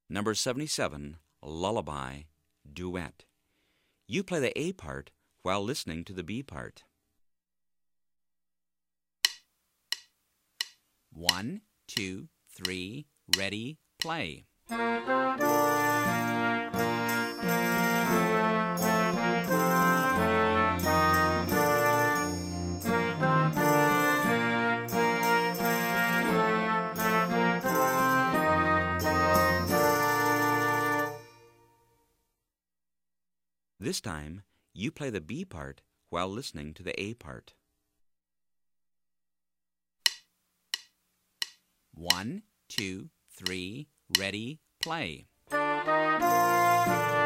Number 77, Lullaby, Duet. You play the A part while listening to the B part. 1, 2, 3, ready, play. This time, you play the B part while listening to the A part. 1, 2, 3, ready, play.